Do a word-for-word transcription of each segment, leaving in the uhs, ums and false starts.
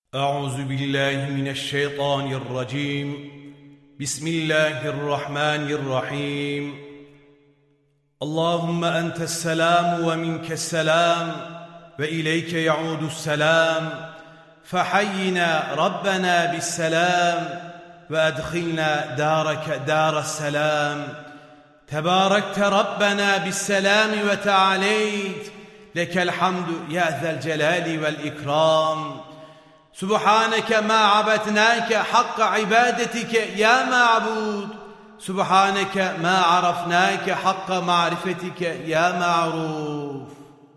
أعوذ بالله من الشيطان الرجيم. بسم الله الرحمن الرحيم. اللهم أنت السلام ومنك السلام وإليك يعود السلام، فحينا ربنا بالسلام وأدخلنا دارك دار السلام. تباركت ربنا بالسلام وتعاليت، لك الحمد يا ذا الجلال والإكرام. سبحانك ما عبدناك حق عبادتك يا معبود، سبحانك ما عرفناك حق معرفتك يا معروف.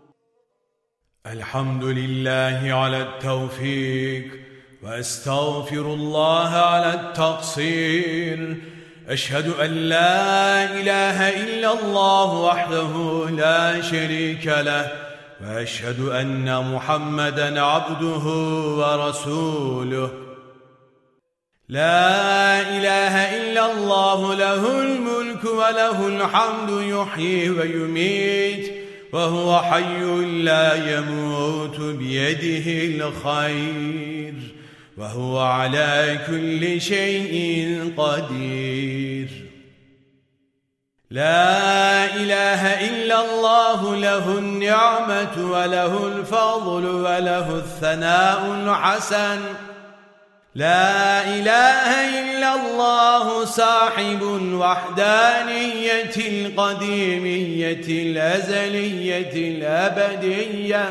الحمد لله على التوفيق، وأستغفر الله على التقصير. أشهد أن لا إله إلا الله وحده لا شريك له، وأشهد أن محمدًا عبده ورسوله. لا إله إلا الله، له الملك وله الحمد، يحيي ويميت وهو حي لا يموت، بيده الخير وهو على كل شيء قدير. لا إله إلا الله، له النعمة وله الفضل وله الثناء الحسن. لا إله إلا الله، صاحب الوحدانية القديمية الأزلية الأبدية.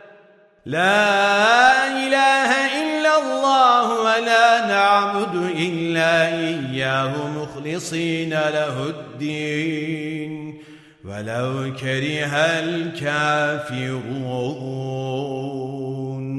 لا إله إلا الله، ولا نعبد إلا إياه مخلصين له الدين ولو كره الكافرون.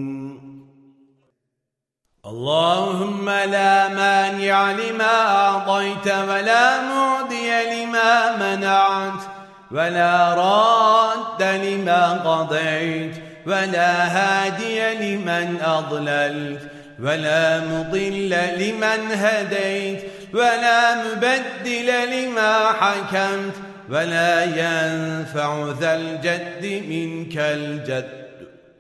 اللهم لا مانع لما أعطيت ولا معطي لما منعت، ولا راد لما قضيت، ولا هادي لمن أضللت، ولا مضل لمن هديت، ولا مبدل لما حكمت، ولا ينفع ذا الجد منك الجد.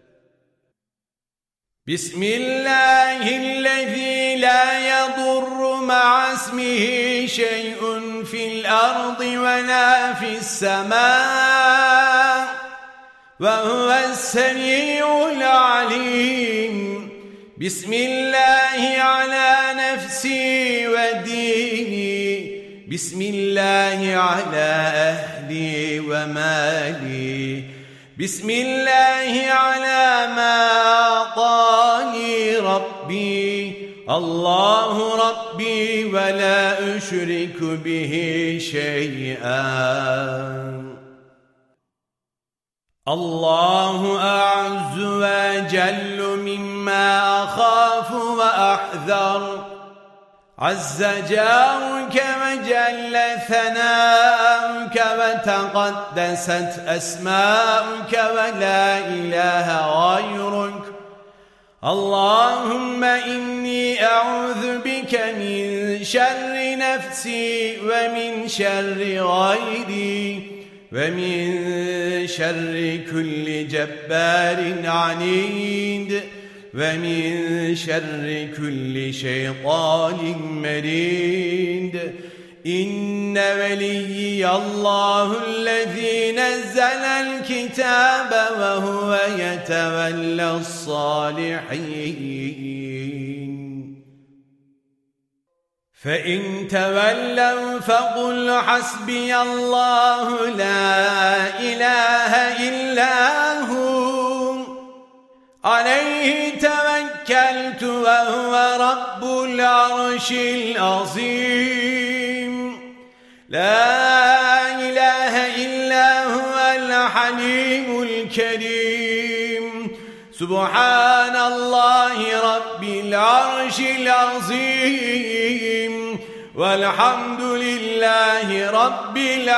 بسم الله الذي لا يضر مع اسمه شيء في الأرض ولا في السماء، وهو السميع العليم. بسم الله على نفسي وديني، بسم الله على أهلي ومالي، بسم الله على ما أعطاني ربي. الله ربي ولا أشرك به شيئا. الله أعز وجل مما أخاف وأحذر، عز جارك وجل ثناؤك وتقدست أسماؤك ولا إله غيرك. اللهم إني أعوذ بك من شر نفسي ومن شر غيري ومن شر كل جبار عنيد ومن شر كل شيطان مريد. إن وليي الله الذي نزل الكتاب وهو يتولى الصالحين. فإن تولوا فقل حسبي الله لا إله إلا هو، عليه توكلت وهو رب العرش العظيم. لا إله إلا هو الحليم الكريم. سبحان الله رب العرش العظيم، والحمد لله رب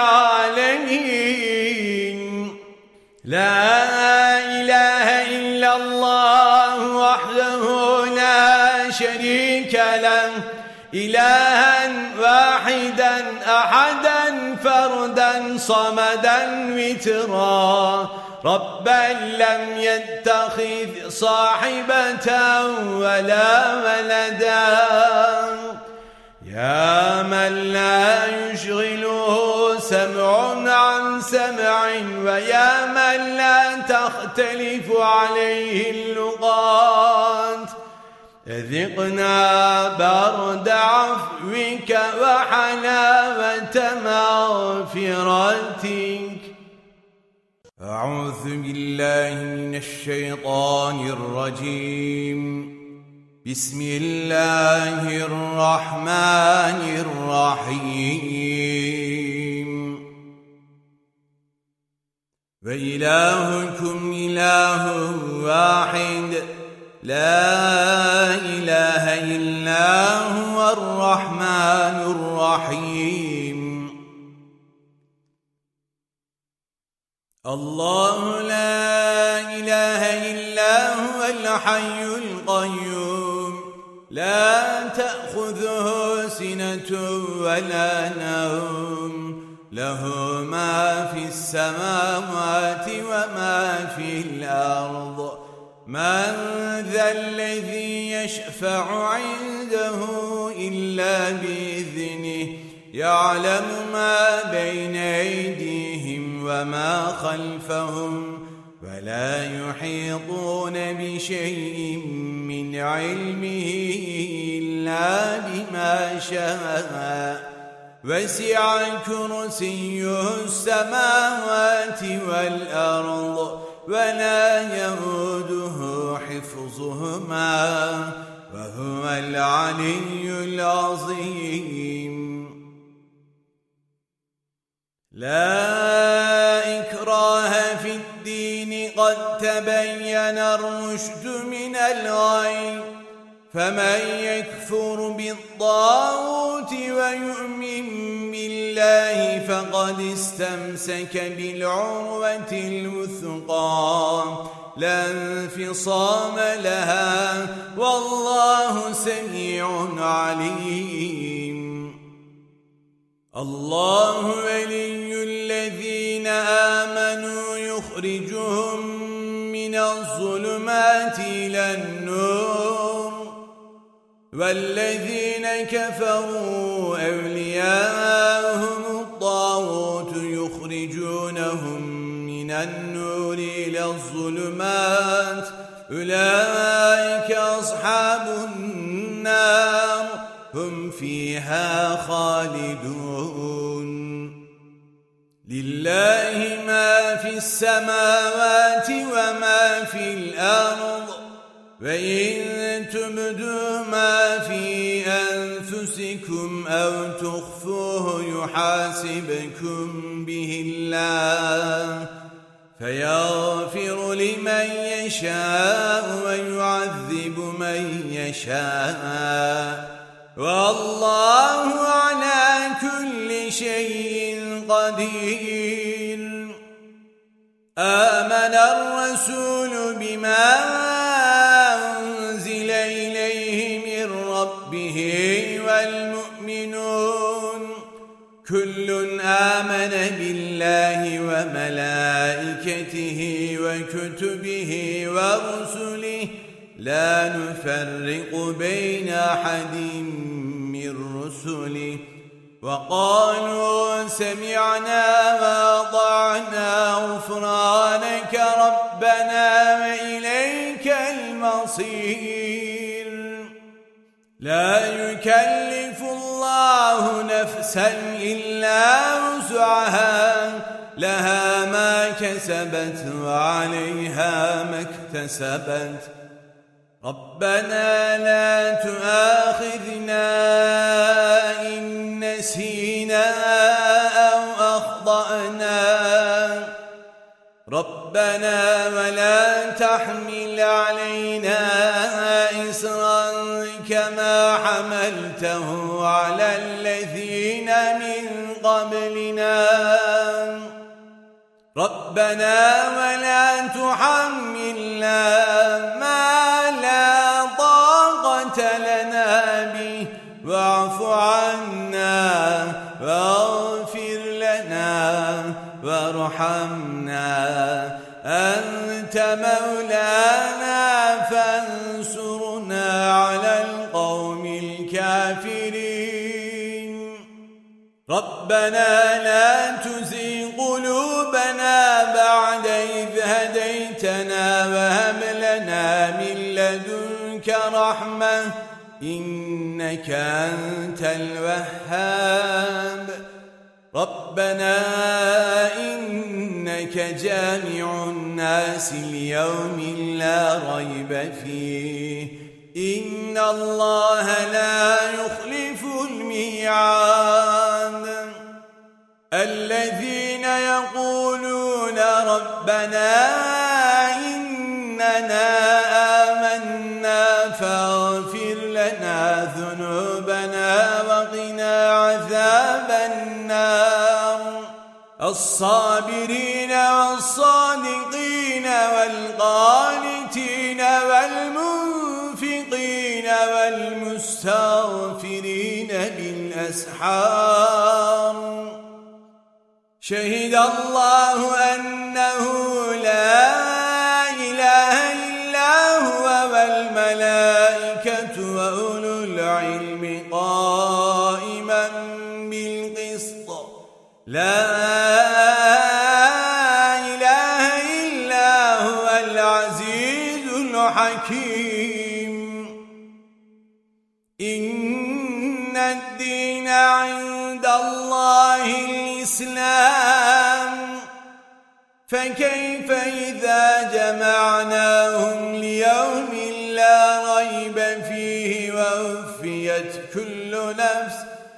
العالمين. لا إله إلا الله وحده لا شريك له، إلها واحدا أحدا فردا صمدا وترا، ربا لم يتخذ صاحبة ولا ولدا يا من لا يشغله سمع عن سمع ويا من لا تختلف عليه اللغات أذقنا برد عفوك وحلاوة مغفرتك. أعوذ بالله من الشيطان الرجيم. بسم الله الرحمن الرحيم. وإلهكم إله واحد لا إله إلا هو الرحمن الرحيم. الله لا إله إلا هو الحي القيوم لا تأخذه سنة ولا نوم له ما في السماوات وما في الأرض من ذا الذي يشفع عنده إلا بإذنه يعلم ما بين أيديهم وما خلفهم ولا يحيطون بشيء من علمه إلا بما شاء وسع كرسيه السماوات والأرض ولا يؤوده حفظهما وهو العلي العظيم. لا إكراه في الدين قد تبين الرشد من الغي فمن يكفر بالطاغوت ويؤمن بالله فقد استمسك بالعروة الوثقى لا انفصام لها والله سميع عليم. الله ولي الذين آمنوا يخرجهم من الظلمات إلى النور والذين كفروا أولياءهم الطاغوت يخرجونهم من النور إلى الظلمات أولئك أصحاب النار هم فيها خالدون. لله ما في السماوات وما في الأرض وإن تبدوا ما في أنفسكم أو تخفوه يحاسبكم به الله فيغفر لمن يشاء ويعذب من يشاء والله على كل شيء قدير. آمن الرسول بما أنزل إليه من ربه والمؤمنون كل آمن بالله وملائكته وكتبه ورسله لا نفرق بين أحد من رسله وقالوا سمعنا وأطعنا غفرانك ربنا وإليك المصير. لا يكلف الله نفسا إلا وسعها لها ما كسبت وعليها ما اكتسبت ربنا لا تؤاخذنا إن نسينا أو أخطأنا ربنا ولا تحمل علينا إصرا كما حملته على الذين من قبلنا ربنا ولا تحملنا ما لا طاقة لنا به واعف عنا واغفر لنا وارحمنا فانصرنا على القوم الكافرين ربنا لا تزغ قلوبنا بعد إذ هديتنا وهب لنا من لدنك رحمة إنك أنت الوهاب ربنا إنك جامع الناس ليوم لا ريب فيه إن الله لا يخلف الميعاد الذين يقولون ربنا إننا آمنا فاغفر لنا ذنوبنا وقنا عذاب النار الصابرين والصادقين والقانتين والمنفقين والمستغفرين بالأسحار شهد الله أنه لا إله إلا هو والملائكة وأولو العلم قائما بالقسط لا إله إلا هو العزيز الحكيم إن الدين عند الله الإسلام فكيف إذا جمعناهم ليوم لا ريب فيه ووفيت كل نفس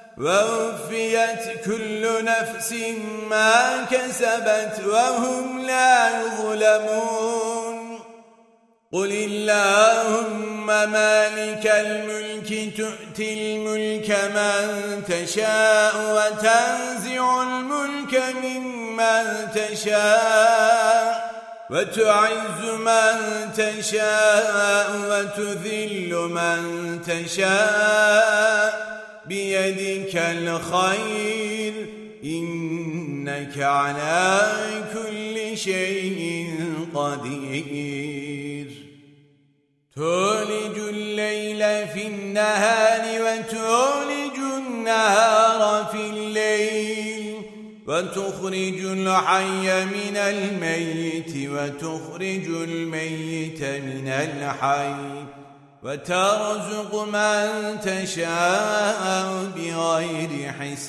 ووفيت كل نفس ما كسبت وهم لا يظلمون قل اللهم مالك الملك تؤتي الملك من تشاء وتنزع الملك ممن تشاء وتعز من تشاء وتذل من تشاء بيدك الخير إنك على كل شيء قدير تولج الليل في النهار وتولج النهار في الليل وتخرج الحي من الميت وتخرج الميت من الحي وترزق من تشاء بغير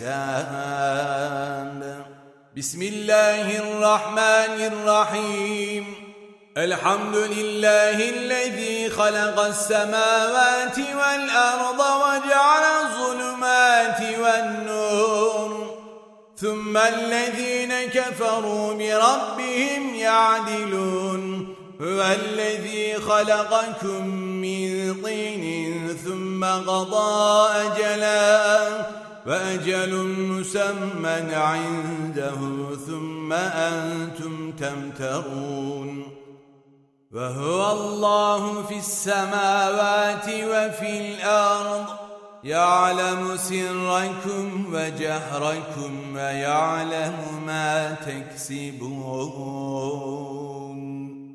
حساب بسم الله الرحمن الرحيم الحمد لله الذي خلق السماوات والأرض وجعل الظلمات والنور ثم الذين كفروا بربهم يعدلون هو الذي خلقكم من طين ثم قضى أجلا وأجل مسمى عنده ثم أنتم تمترون وهو الله في السماوات وفي الأرض يعلم سركم وجهركم ويعلم ما تكسبون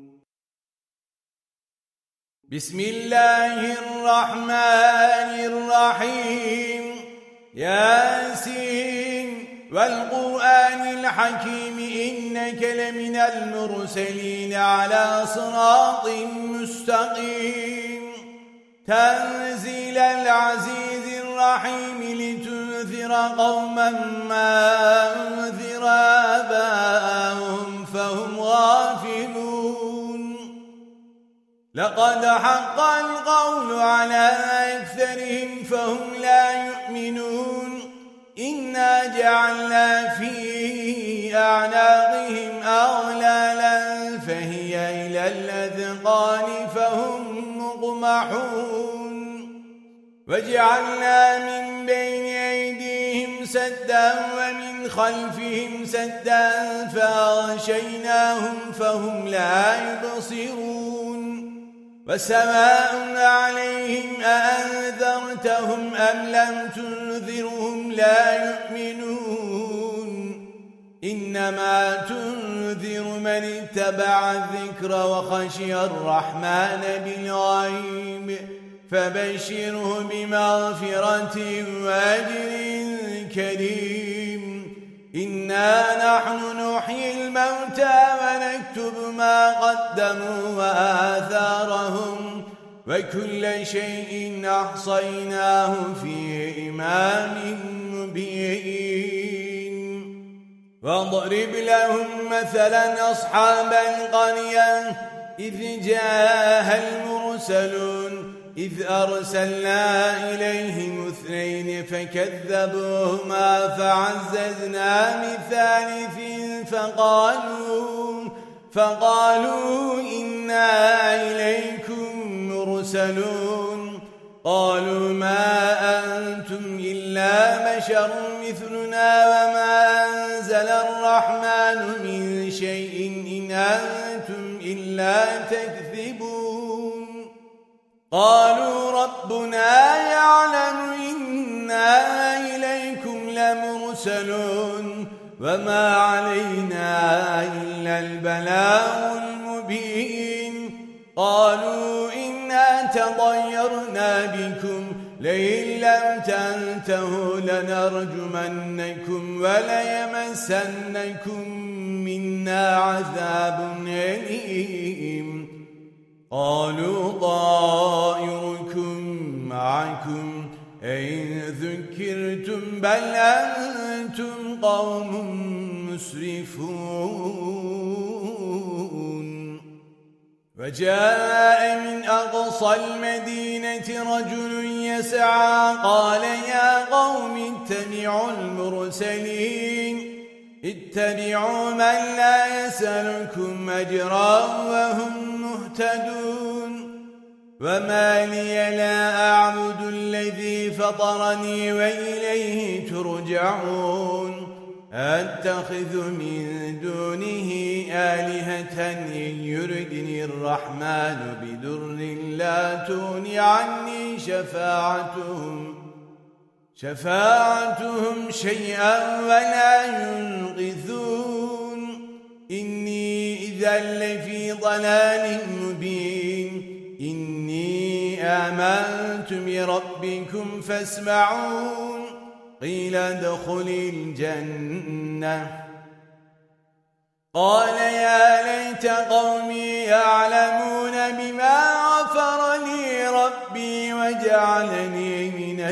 بسم الله الرحمن الرحيم ياسين والقرآن الحكيم إنك لمن المرسلين على صراط مستقيم تنزيل العزيز الرحيم لتنذر قوما ما أنذر آباءهم فهم غافلون لقد حق القول على أكثرهم فهم لا يؤمنون إنا جعلنا في أعناقهم أغلالا فهي إلى الأذقان فهم مقمحون وجعلنا من بين أيديهم سدا ومن خلفهم سدا فأغشيناهم فهم لا يبصرون وسواء عليهم أأنذرتهم أم لم تنذرهم لا يؤمنون إنما تنذر من اتبع الذكر وخشي الرحمن بالغيب فبشره بمغفرة وأجر كريم إنا نحن نحيي الموتى ونكتب ما قدموا وآثارهم وكل شيء أحصيناه في إمام مبين واضرب لهم مثلا أصحاب القرية إذ جاءها المرسلون إذ أرسلنا إليهم اثنين فكذبوهما فعززنا بثالث فقالوا فقالوا إنا إليكم مرسلون قالوا ما أنتم إلا بشر مثلنا وما أنزل الرحمن من شيء إن أنتم إلا تكذبون قالوا ربنا يعلم إنا إليكم لمرسلون وما علينا إلا البلاغ المبين قالوا إنا تضيرنا بكم لئن لم تنتهوا لنرجمنكم وليمسنكم منا عذاب أليم قالوا طائركم معكم إن ذكرتم بل أنتم قوم مسرفون وجاء من أقصى المدينة رجل يسعى قال يا قوم اتبعوا المرسلين اتبعوا من لا يسألكم أجرا وهم مهتدون وما لي لا أعبد الذي فطرني وإليه ترجعون أتخذ من دونه آلهة إن يردني الرحمن بدر لا تغني عني شفاعتهم شفاعتهم شيئا ولا ينقذون إني إذا لفي ضلال مبين إني آمنت بربكم فاسمعون قيل ادخل الجنة قال يا ليت قومي يعلمون بما غفر لي ربي وجعلني من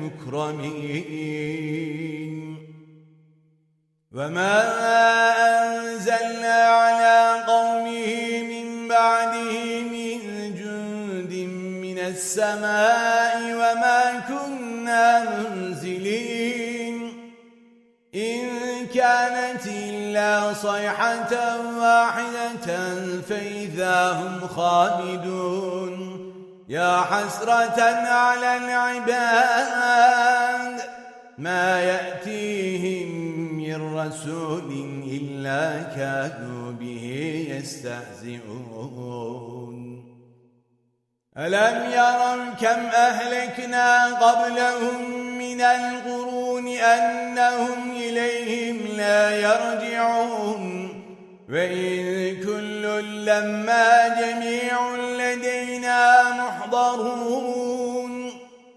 المكرمين وما أنزلنا على قومه من بعده من جند من السماء وما كنا منزلين إن كانت إلا صيحة واحدة فإذا هم خامدون يا حسرة على العباد ما يأتيهم من رسول إلا كانوا به يستهزئون ألم يروا كم أهلكنا قبلهم من القرون أنهم إليهم لا يرجعون وإن كل لما جميع لدينا محضرون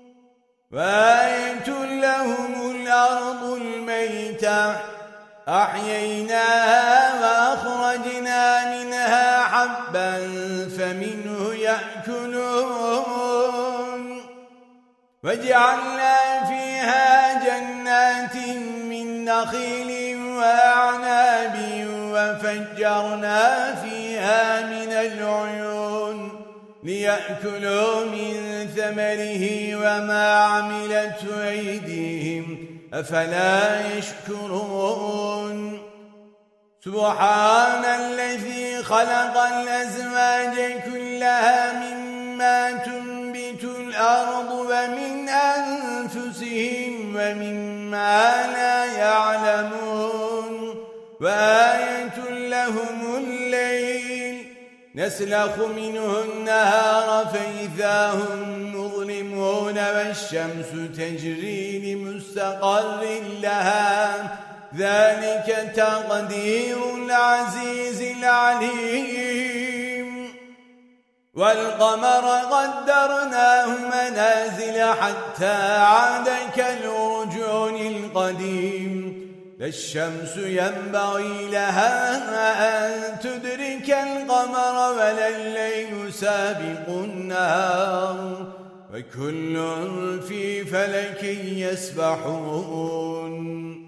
وآية لهم الأرض الميتة أحييناها وأخرجنا منها حبا فمنه يأكلون وجعلنا فيها جنات من نخيل وأعناب وفجرنا فيها من العيون ليأكلوا من ثمره وما عملته أيديهم أفلا يشكرون سبحان الذي خلق الأزواج كلها مما تنبت الأرض ومن أنفسهم ومما لا يعلمون وآية لهم الليل نسلخ منه النهار فإذا هم مظلمون والشمس تجري لمستقر لها ذلك تقدير العزيز العليم والقمر قدرناه منازل حتى عاد كالعرجون القديم لا الشمس ينبغي لها أن تدرك القمر ولا الليل سابق النهار وكل في فلك يسبحون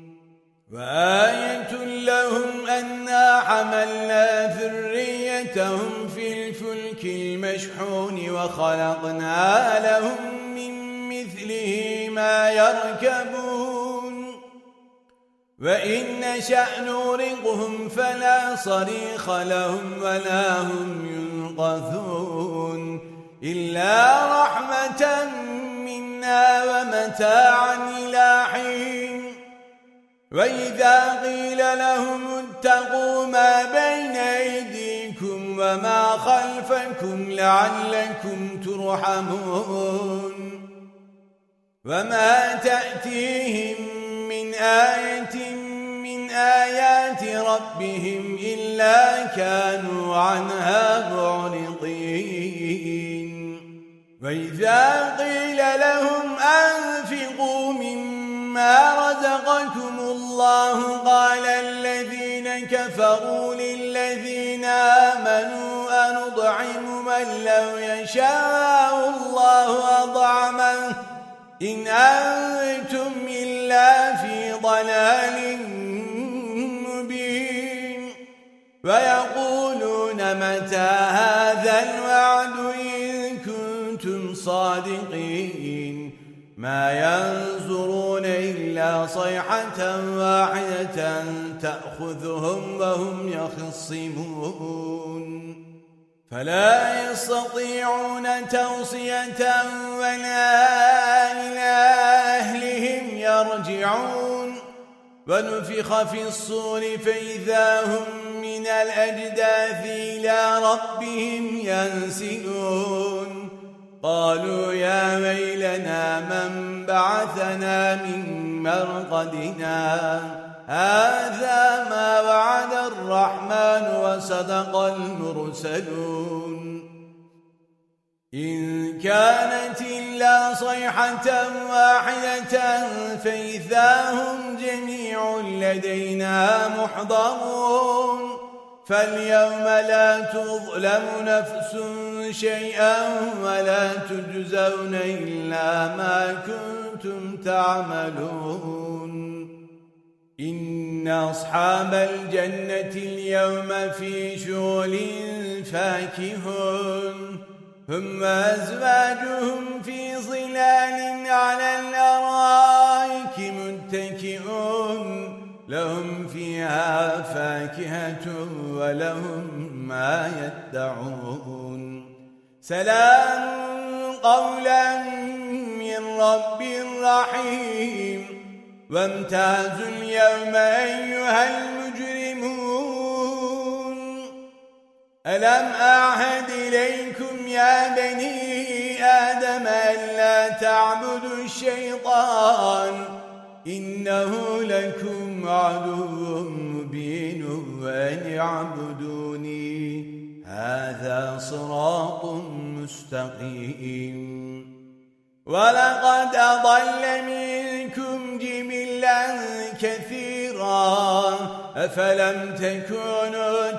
وآية لهم أنا حملنا ذريتهم في الفلك المشحون وخلقنا لهم من مثله ما يركبون وإن نشأ نغرقهم فلا صريخ لهم ولا هم ينقذون إلا رحمة منا ومتاعا إلى حين وإذا قيل لهم اتقوا ما بين أيديكم وما خلفكم لعلكم ترحمون وما تأتيهم من آية من آيات ربهم إلا كانوا عنها معرضين وإذا قيل لهم أنفقوا مما رزقكم الله قال الذين كفروا للذين آمنوا أنطعم من لو يشاء الله أطعمه إن أنتم إلا في ضلال مبين ويقولون متى هذا الوعد إن كنتم صادقين ما ينظرون إلا صيحة واحدة تأخذهم وهم يخصمون فلا يستطيعون توصية ولا إلى أهلهم يرجعون ونفخ في الصور فإذا هم من الأجداث إلى ربهم ينسلون قالوا يا ويلنا من بعثنا من مرقدنا هذا ما وعد الرحمن وصدق المرسلون إن كانت إلا صيحة واحدة فإذا هم جميع لدينا محضرون فاليوم لا تظلم نفس شيئا ولا تجزون إلا ما كنتم تعملون إن أصحاب الجنة اليوم في شغل فاكهون هم وأزواجهم في ظلال على الأرائك متكئون لهم فيها فاكهة ولهم ما يدعون سلام قولا من رب رحيم وامتازوا اليوم أيها المجرمون ألم أعهد إليكم يا بني آدم ألا تعبدوا الشيطان إنه لكم عدو مبين وأن اعبدوني هذا صراط مستقيم ولقد أضل منكم جبلا كثيرا أفلم تكونوا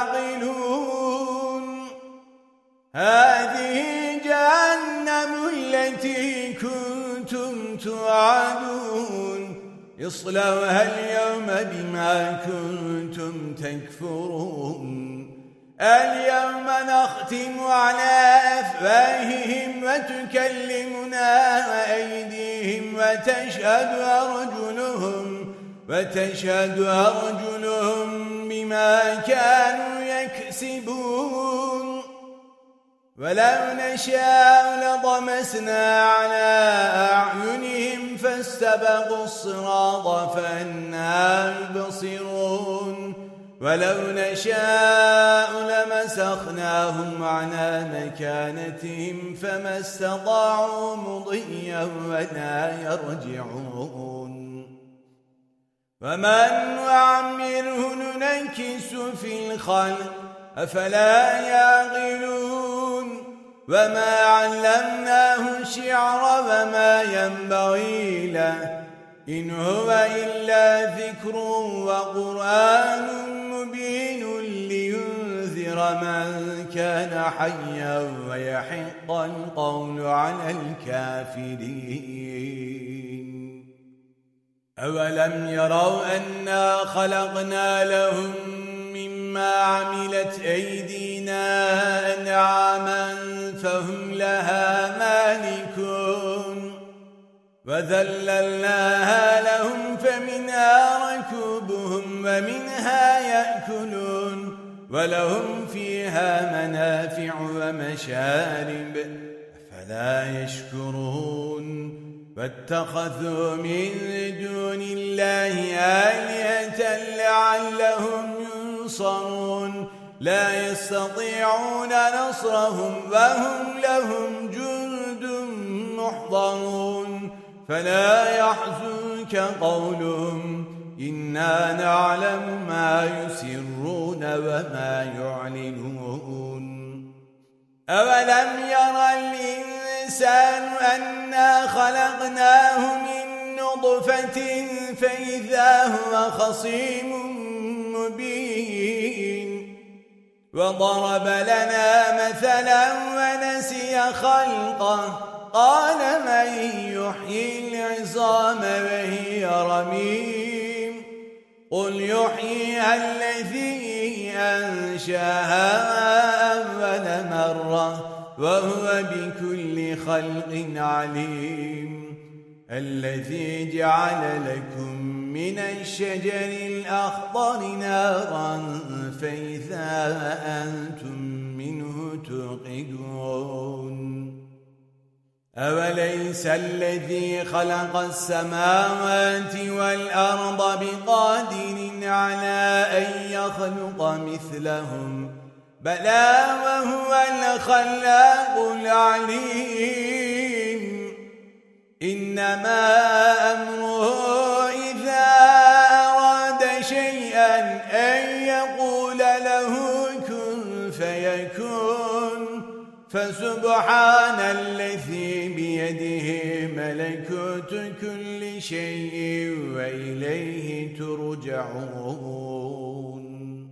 تعقلون هذه جهنم التي كنتم توعدون اصلوها اليوم بما كنتم تكفرون اليوم نختم على أفواههم وتكلمنا أيديهم وتشهد أرجلهم وتشهد أرجلهم بما كانوا يكسبون ولو نشاء لطمسنا على أعينهم فاستبقوا الصراط فأنى يبصرون ولو نشاء لمسخناهم على مكانتهم فما استطاعوا مضيا ولا يرجعون ومن نعمره ننكس في الخلق أفلا يعقلون وما علمناه الشعر وما ينبغي له إن هو إلا ذكر وقرآن مبين لينذر من كان حيا ويحق القول على الكافرين أولم يروا أنا خلقنا لهم مما عملت أيدينا أنعاما فهم لها مالكون وذللناها لهم فمنها ركوبهم ومنها يأكلون ولهم فيها منافع ومشارب فلا يشكرون واتخذوا من دون الله آلهة لعلهم ينصرون لا يستطيعون نصرهم وهم لهم جند محضرون فلا يحزنك قولهم إنا نعلم ما يسرون وما يعلنون أولم ير الإنسان أنا خلقناه من نطفة فإذا هو خصيم مبين وضرب لنا مثلا ونسي خلقه قال من يحيي العظام وهي رميم قل يحييها الذي أنشاها أول مرة وهو بكل خلق عليم الذي جعل لكم من الشجر الأخضر نارا فإذا أنتم منه توقدون أوليس الذي خلق السماوات والأرض بقادر على أن يخلق مثلهم بلى وهو الخلاق العليم إنما أمره إذا أراد شيئا أن يقول له كن فيكون فسبحان الذي بيده ملكوت كل شيء وإليه ترجعون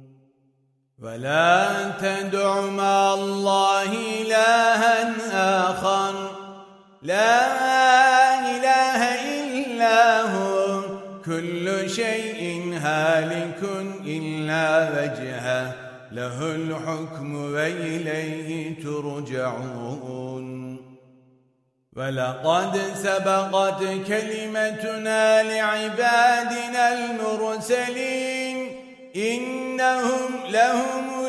ولا تدع مع الله إلها آخر لا إله إلا هو كل شيء هالك إلا وجهه له الحكم وإليه ترجعون ولقد سبقت كلمتنا لعبادنا المرسلين إنهم لهم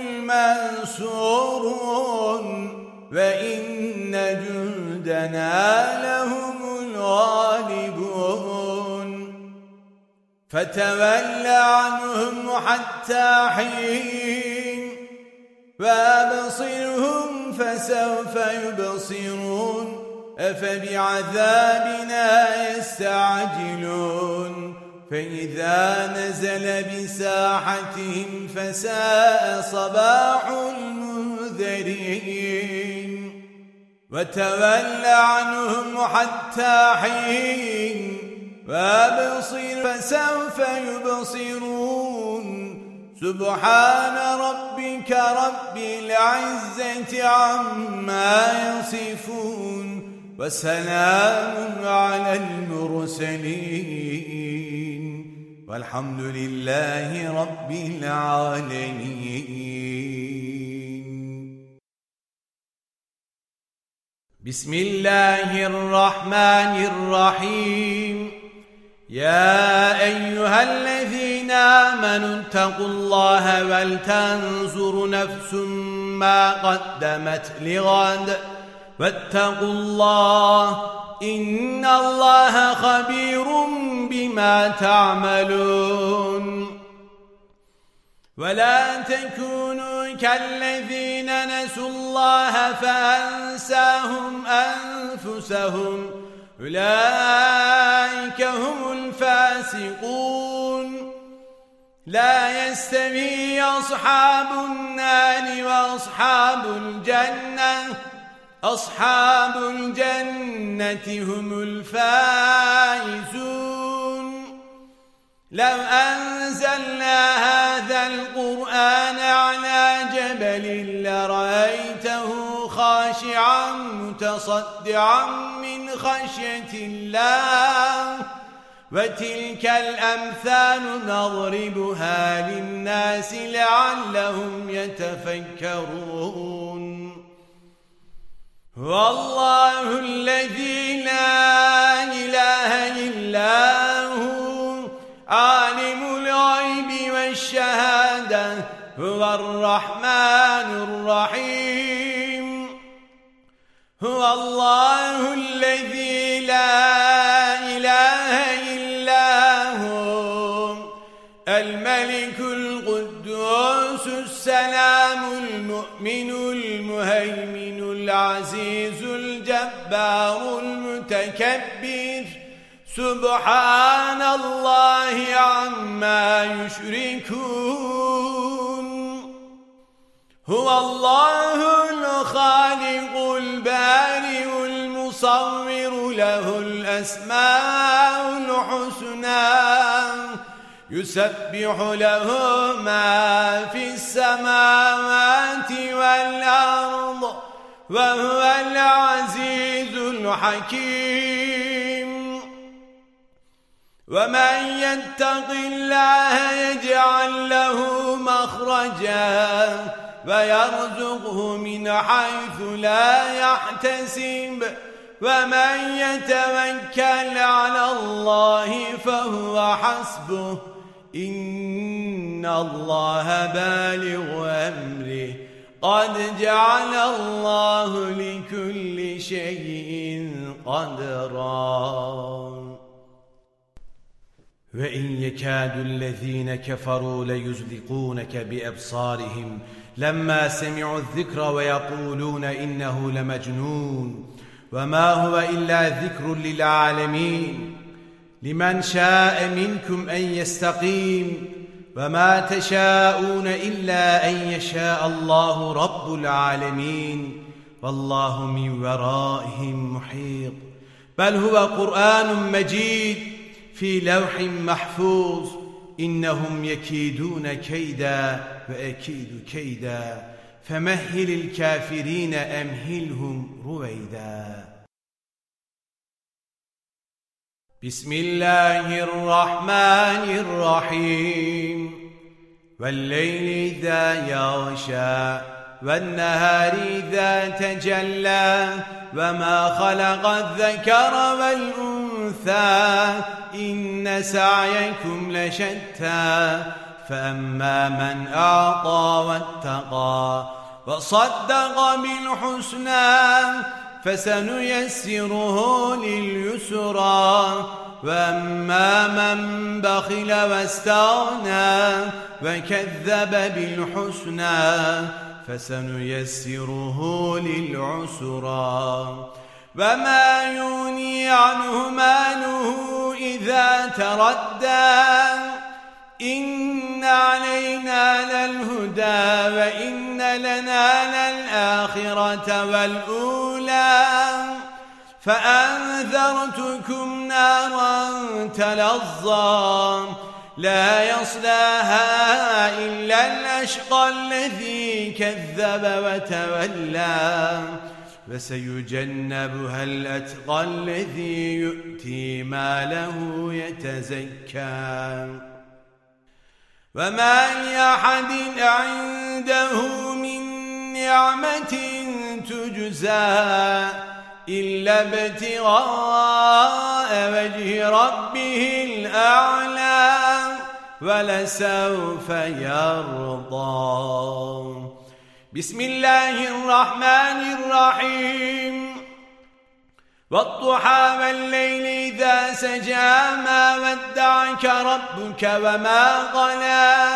المنصورون وإن جندنا لهم الغالبون فتول عنهم حتى حين وأبصرهم فسوف يبصرون أفبعذابنا يستعجلون فإذا نزل بساحتهم فساء صباح المنذرين وتول عنهم حتى حين وابصر فسوف يبصرون سبحان ربك رب العزة عما يصفون وسلام على المرسلين والحمد لله رب العالمين. بسم الله الرحمن الرحيم. يا أيها الذين آمنوا اتقوا الله ولتنظر نفس ما قدمت لغد واتقوا الله إن الله خبير بما تعملون. ولا تكونوا كالذين نسوا الله فأنساهم أنفسهم أولئك هم الفاسقون. لا يستوي أصحاب النار وأصحاب الجنة أصحاب الجنة هم الفائزون لو أنزلنا هذا القرآن على جبل لرأيته خاشعا متصدعا من خشية الله وتلك الأمثال نضربها للناس لعلهم يتفكرون هو الله الذي لا إله إلا هو عالم الغيب والشهادة هو الرحمن الرحيم هو الله الذي لا إله إلا هو الملك القدوس السلام المؤمن المهيمن العزيز الجبار المتكبر سبحان الله عما يشركون هو الله الخالق البارئ المصور له الأسماء الحسنى يسبح له ما في السماوات والأرض وهو العزيز الحكيم ومن يتق الله يجعل له مخرجا ويرزقه من حيث لا يحتسب ومن يتوكل على الله فهو حسبه إن الله بالغ أمره قد جعل الله لكل شيء قدرا وإن يكاد الذين كفروا ليزلقونك بأبصارهم لما سمعوا الذكر ويقولون إنه لمجنون وما هو إلا ذكر للعالمين لمن شاء منكم أن يستقيم وما تشاءون إلا أن يشاء الله رب العالمين والله من ورائهم محيط بل هو قرآن مجيد في لوح محفوظ إنهم يكيدون كيدا وأكيد كيدا فمهل الكافرين أمهلهم رويدا بسم الله الرحمن الرحيم والليل إذا يغشى والنهار إذا تجلى وما خلق الذكر والأنثى إن سعيكم لشتى فأما من أعطى واتقى وصدق بالحسنى فسنيسره لليسرى وأما من بخل واستغنى وكذب بالحسنى فسنيسره للعسرى وما يغني عنه ماله إذا تردى إن علينا للهدى وإن لنا للآخرة والأولى فأنذرتكم نارا تلظى لا يصلاها إلا الأشقى الذي كذب وتولى وسيجنبها الأتقى الذي يؤتي ماله يتزكى وما لأحد عنده من نعمة تجزى إلا ابتغاء وجه ربه الأعلى ولسوف يرضى بسم الله الرحمن الرحيم والضحى والليل إذا سجى ما ودعك ربك وما قلى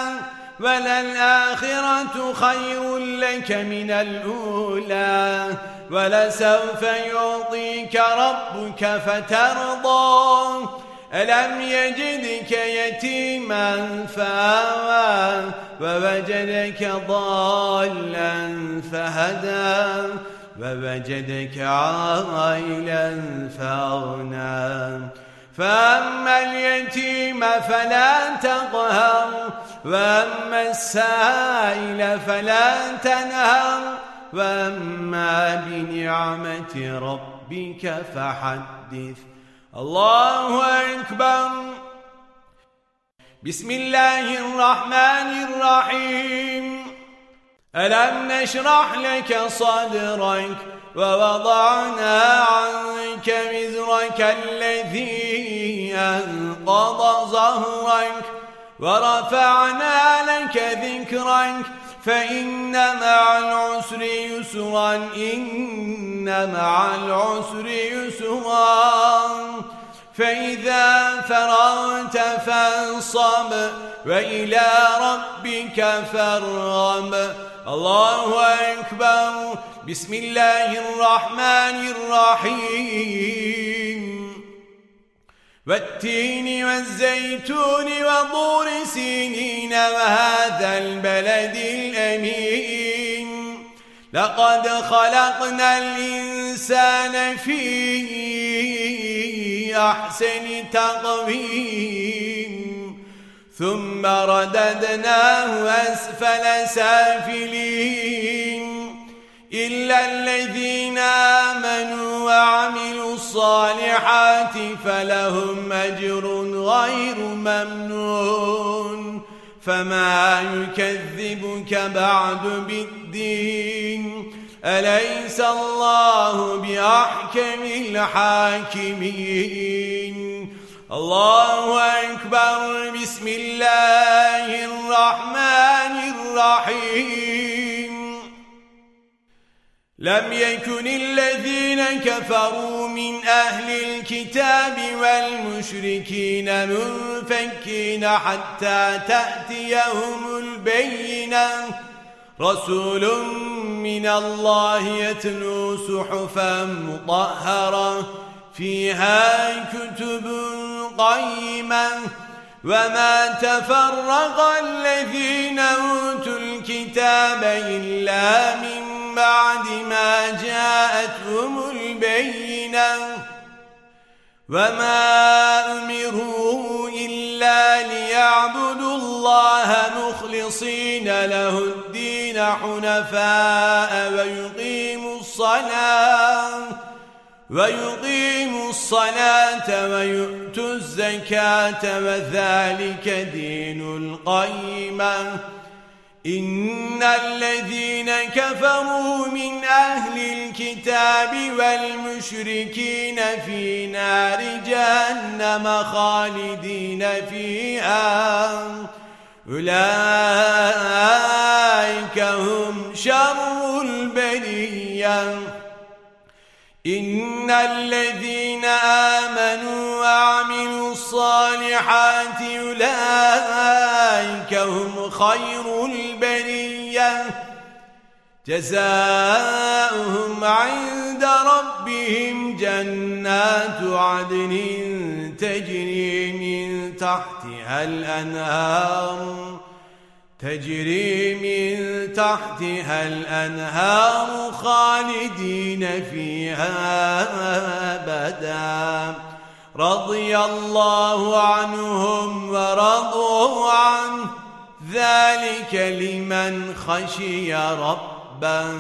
وللآخرة خير لك من الأولى ولسوف يعطيك ربك فترضى ألم يجدك يتيما فآوى ووجدك ضالا فهدى ووجدك عائلا فأغنى فأما اليتيم فلا تقهر وأما السائل فلا تنهر وأما بنعمة ربك فحدث. الله أكبر. بسم الله الرحمن الرحيم. ألم نشرح لك صدرك ووضعنا عنك وزرك الذي أنقض ظهرك ورفعنا لك ذكرك فإن مع العسر يسرا إن مع العسر يسرا فإذا فرغت فانصب وإلى ربك فارغب. الله أكبر. بسم الله الرحمن الرحيم. والتين والزيتون وطور سينين وهذا البلد الأمين لقد خلقنا الإنسان في أحسن تقويم ثم رددناه أسفل سافلين إلا الذين آمنوا وعملوا الصالحات فلهم أجر غير ممنون فما يكذبك بعد بالدين أليس الله بأحكم الحاكمين. الله أكبر. بسم الله الرحمن الرحيم. لم يكن الذين كفروا من أهل الكتاب والمشركين منفكين حتى تأتيهم البينة رسول من الله يتلو صحفا مطهرة فيها كتب قيمة وما تفرق الذين أوتوا الكتاب إلا من بعد ما جاءتهم البينة وما أمروا إلا ليعبدوا الله مخلصين له الدين حنفاء ويقيموا الصلاة ويقيموا الصلاة ويؤتوا الزكاة وذلك دين القيمة إن الذين كفروا من أهل الكتاب والمشركين في نار جهنم خالدين فيها أولئك هم شر البرية إن الذين آمنوا وعملوا الصالحات أولئك هم خير البرية جزاؤهم عند ربهم جنات عدن تجري من تحتها الأنهار تجري من تحتها الأنهار خالدين فيها أبدا رضي الله عنهم ورضوا عنه ذلك لمن خشي ربه.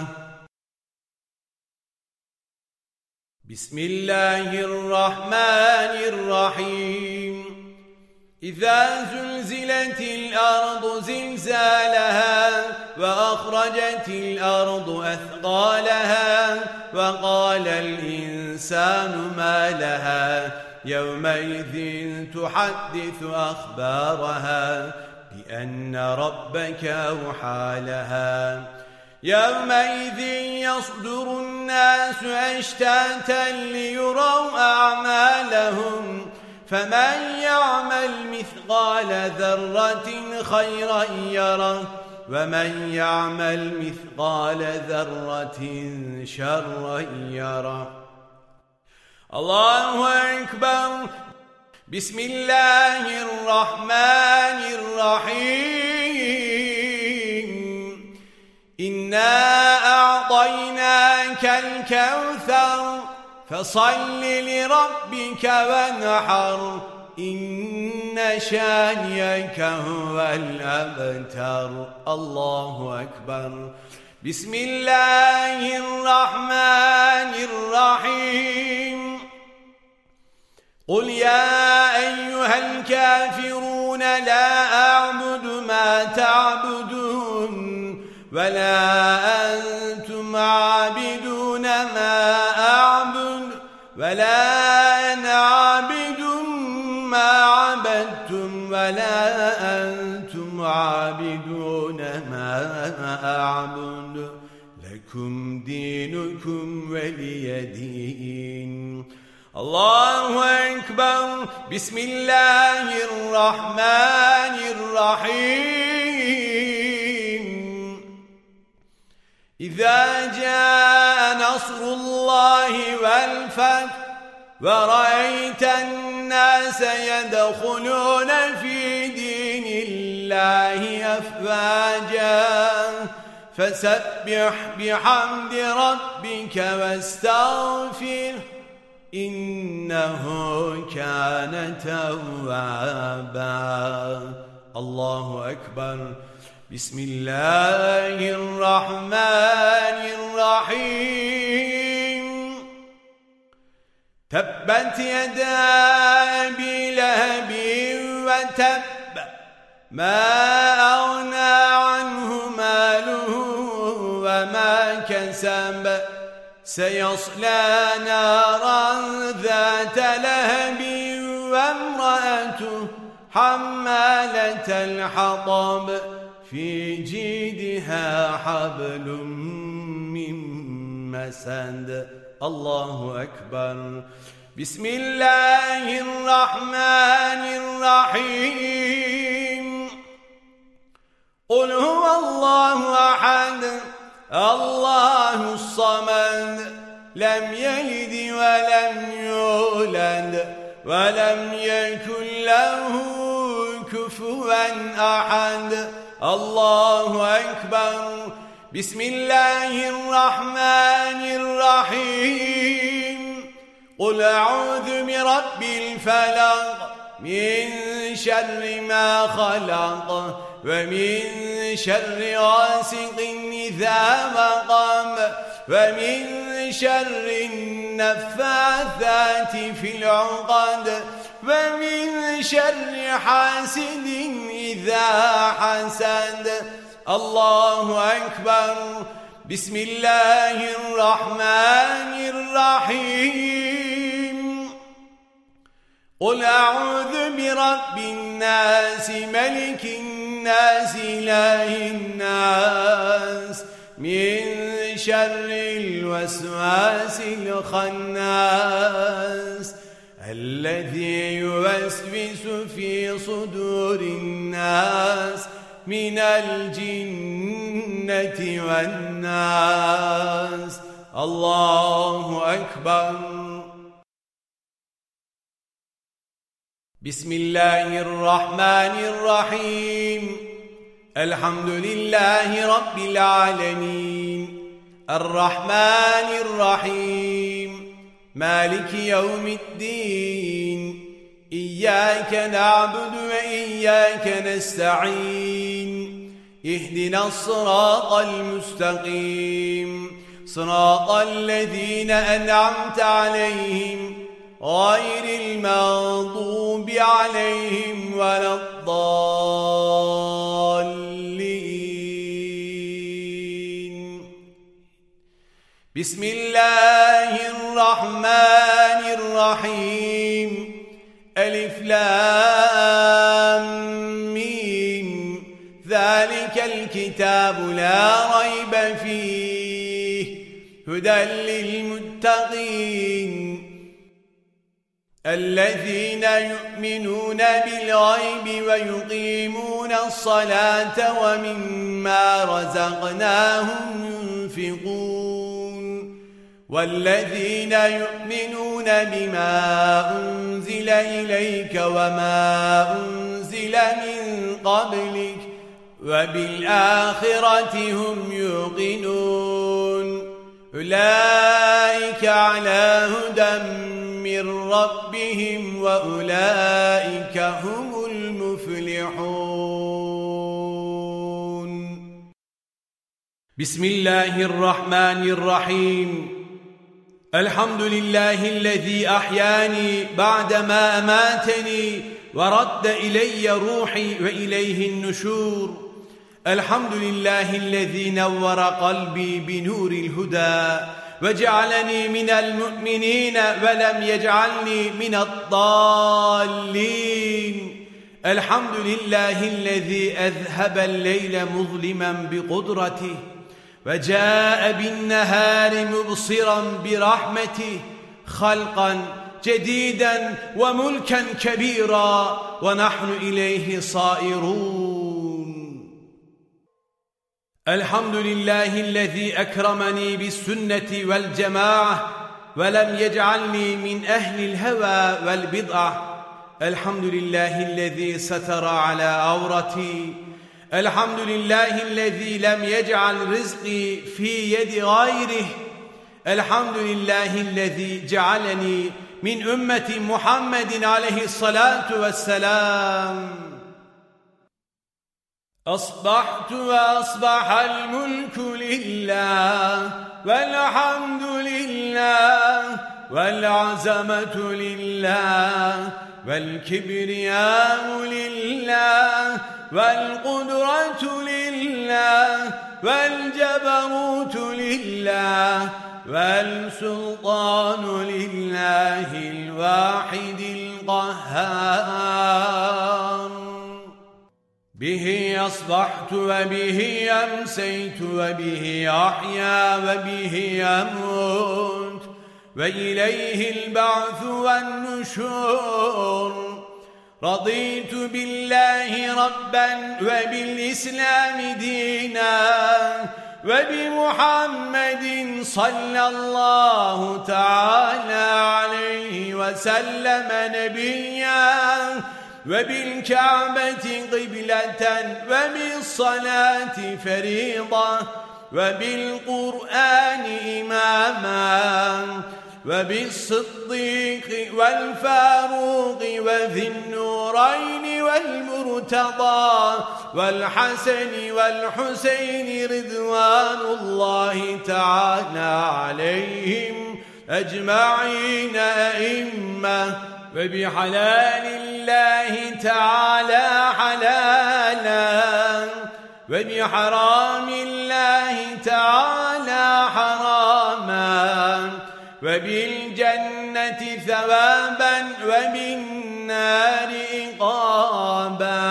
بسم الله الرحمن الرحيم. إذا زلزلت الأرض زلزالها وأخرجت الأرض أثقالها وقال الإنسان ما لها يومئذ تحدث أخبارها بأن ربك أوحى لها يومئذ يصدر الناس أشتاتا ليروا أعمالهم فمن يعمل مثقال ذرة خيرا يره ومن يعمل مثقال ذرة شرا يره. الله أكبر. بسم الله الرحمن الرحيم إنا أعطيناك الكوثر فصل لربك وانحر إن شانئك هو الأبتر الله أكبر بسم الله الرحمن الرحيم قل يا أيها الكافرون لا أعبد ما تعبدون ولا أنتم عابدون ما أعبد ولا أنا عابد ما عبدتم ولا أنتم عابدون ما أعبد لكم دينكم ولي دين الله أكبر بسم الله الرحمن الرحيم إذا جاء نصر الله والفتح ورأيت الناس يدخلون في دين الله أفواجا فسبح بحمد ربك واستغفره إنه كان توابا الله أكبر بسم الله الرحمن الرحيم تبت يدا أبي لهب وتب ما أغنى عنه ماله وما كسب سيصلى نارا ذات لهب وامرأته حمالة الحطب في جيدها حبل من مسد الله أكبر بسم الله الرحمن الرحيم قل هو الله أحد الله الصمد لم يلد ولم يولد ولم يكن له كفوا أحد الله أكبر بسم الله الرحمن الرحيم قل أعوذ برب الفلق من شر ما خلق ومن شر غاسق إذا وقب ومن شر النفاثات في العقد ومن شر حاسد إذا حسد الله أكبر بسم الله الرحمن الرحيم قل أعوذ برب الناس ملك الناس إله الناس من شر الوسواس الخناس الذي يوسوس في صدور الناس من الجنة والناس الله أكبر بسم الله الرحمن الرحيم الحمد لله رب العالمين الرحمن الرحيم مالك يوم الدين إياك نعبد وإياك نستعين اهدنا الصراط المستقيم صراط الذين أنعمت عليهم غير المغضوب عليهم ولا الضالين بسم الله الرحمن الرحيم ألف لام ميم ذلك الكتاب لا ريب فيه هدى للمتقين الذين يؤمنون بالغيب ويقيمون الصلاة ومما رزقناهم ينفقون والذين يؤمنون بما أنزل إليك وما أنزل من قبلك وبالآخرة هم يوقنون أولئك على هدى من ربهم وأولئك هم المفلحون. بسم الله الرحمن الرحيم. الحمد لله الذي أحياني بعدما أماتني ورد إلي روحي وإليه النشور. الحمد لله الذي نور قلبي بنور الهدى وجعلني من المؤمنين ولم يجعلني من الضالين. الحمد لله الذي أذهب الليل مظلما بقدرته وجاء بالنهار مبصرا برحمته خلقا جديدا وملكا كبيرا ونحن إليه صائرون. الحمد لله الذي أكرمني بالسنة والجماعة ولم يجعلني من أهل الهوى والبدعة. الحمد لله الذي ستر على عورتي. الحمد لله الذي لم يجعل رزقي في يد غيره. الحمد لله الذي جعلني من أمة محمد عليه الصلاة والسلام. أصبحت وأصبح الملك لله والحمد لله والعزمة لله والكبرياء لله والقدرة لله والجبروت لله والسلطان لله الواحد القهار. به أصبحت وبه أمسيت وبه أحيا وبه أموت وإليه البعث والنشور. رضيت بالله ربا وبالإسلام دينا وبمحمد صلى الله تعالى عليه وسلم نبيا وبالكعبة قبلة وبالصلاة فريضة وبالقرآن إماما وبالصديق والفاروق وذي النورين والمرتضى والحسن والحسين رضوان الله تعالى عليهم أجمعين أئمة. وبحلال الله تعالى حلالا وبحرام الله تعالى حراما وبالجنة ثوابا وبالنار عقابا.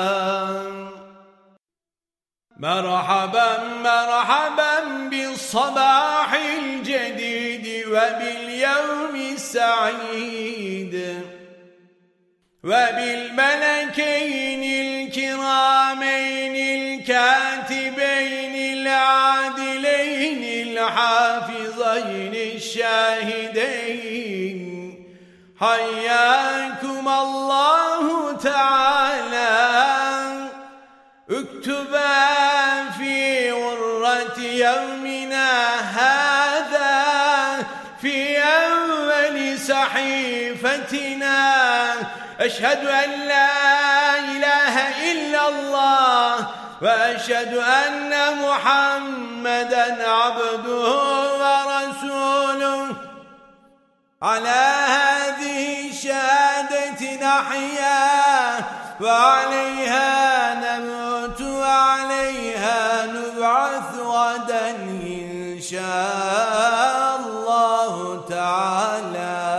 مرحبا مرحبا بالصباح الجديد وباليوم السعيد وبالملكين الكرامين الكاتبين العادلين الحافظين الشاهدين. حياكم الله تعالى. اكتبا في غرة يومنا هذا في أول صحيفتنا أشهد أن لا إله إلا الله وأشهد أن محمدًا عبده ورسوله. على هذه الشهادة نحيا وعليها نموت وعليها نبعث غدا إن شاء الله تعالى.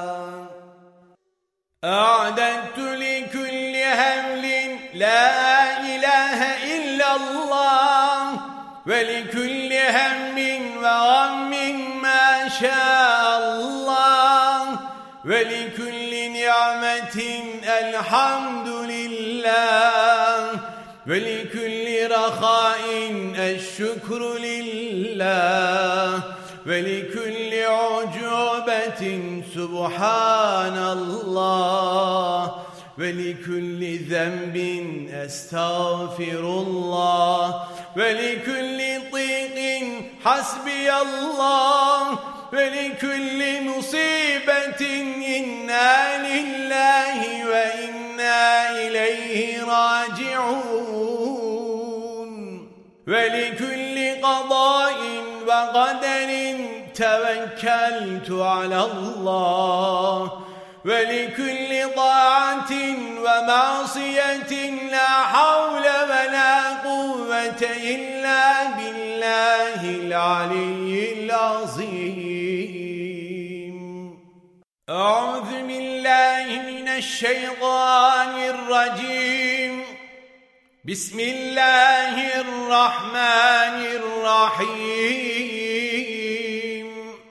أعددت لكل هول لا إله إلا الله ولكل هم وغم ما شاء الله ولكل نعمة الحمد لله ولكل رخاء الشكر لله ولكل أعجوبة سبحان الله، ولكل ذنب أستغفر الله، ولكل ضيق حسبي الله، ولكل مصيبة إنا لله وإنا إليه راجعون، ولكل قضاء وقدر توكلت على الله، ولكل طاعة ومعصية لا حول ولا قوة إلا بالله العلي العظيم. أعوذ بالله من الشيطان الرجيم. بسم الله الرحمن الرحيم.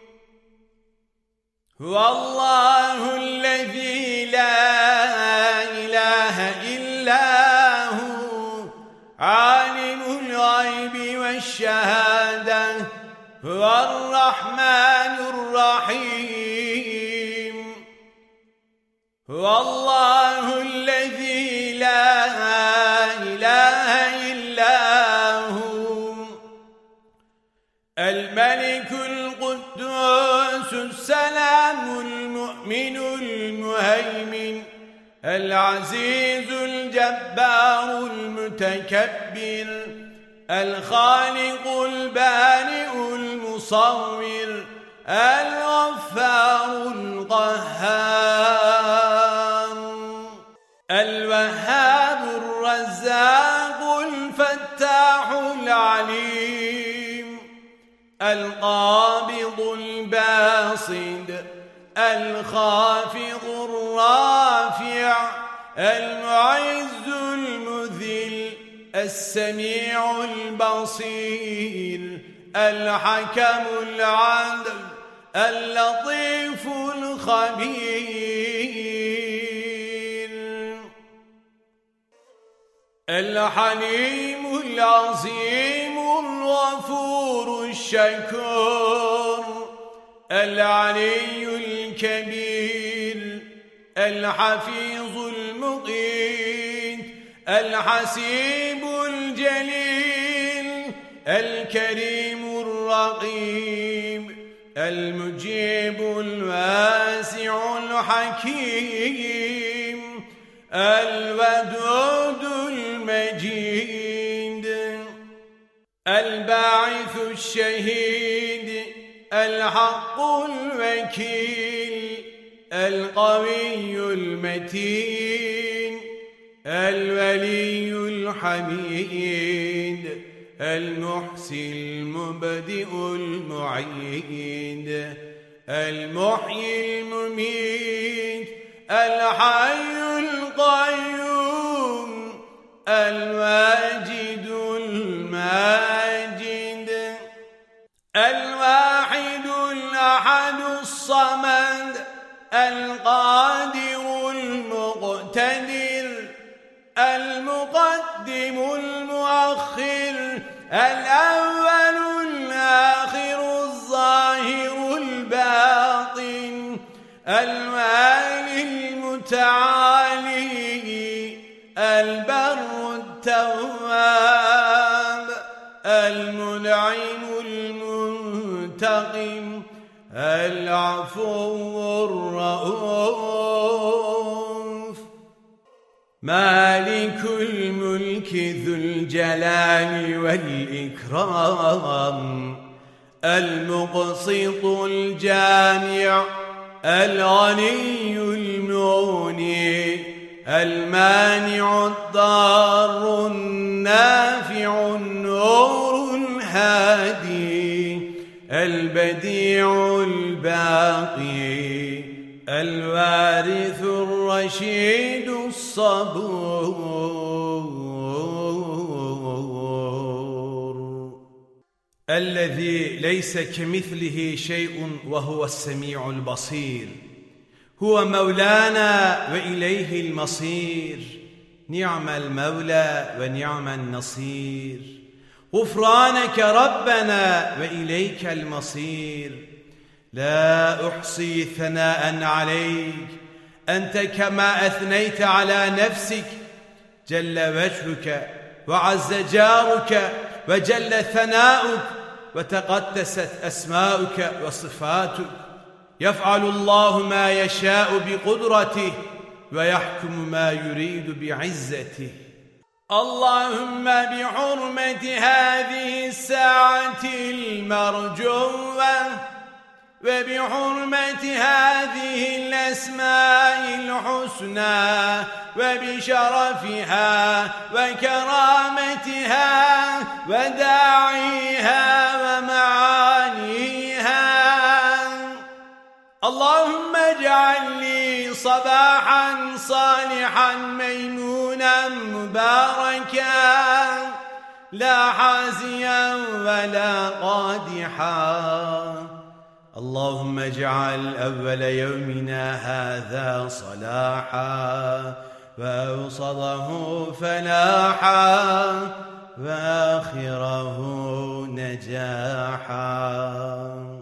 هو الله الذي لا إله إلا هو عالم الغيب والشهادة، هو الرحمن الرحيم. هو الله الذي لا إله إلا هو الملك القدوس السلام المؤمن المهيمن العزيز الجبار المتكبر الخالق البارئ المصور الغفار القهار الوهاب الرزاق الفتاح العليم القابض الباسط الخافض الرافع المعز المذل السميع البصير الحكم العدل اللطيف الخبير الحليم العظيم الغفور الشكور العلي الكبير الحفيظ المقيت الحسيب الجليل الكريم الرقيب المجيب الواسع الحكيم الودود المجيد الباعث الشهيد الحق الوكيل القوي المتين الولي الحميد المحسن المبدئ المعيد المحيي المميت الحي القيوم الواجد الماجد الواحد الأحد الصمد القادر المقتدر المقدم المؤخر الأول الآخر الظاهر الباطن الوالي المتعالي البر التواب المنعم المنتقم العفو الرؤوف مالك الملك ذو الجلال والإكرام المقسط الجامع الغني المغني المانع الضار النافع النور الهادي البديع الباقي الوارث الرشيد الصبور الذي ليس كمثله شيء وهو السميع البصير هو مولانا وإليه المصير نعم المولى ونعم النصير غفرانك ربنا وإليك المصير لا أحصي ثناء عليك، أنت كما أثنيت على نفسك، جل وجهك وعز جارك وجل ثناؤك وتقدست أسماؤك وصفاتك. يفعل الله ما يشاء بقدرته ويحكم ما يريد بعزته. اللهم بحرمة هذه الساعة المرجوة وبحرمة هذه الأسماء الحسنى وبشرفها وكرامتها وداعيها ومعانيها، اللهم اجعل لي صباحا صالحا ميمونا مباركا، لا حازيا ولا قادحا. اللهم اجعل أول يومنا هذا صلاحا وأوسطه فلاحا وآخره نجاحا.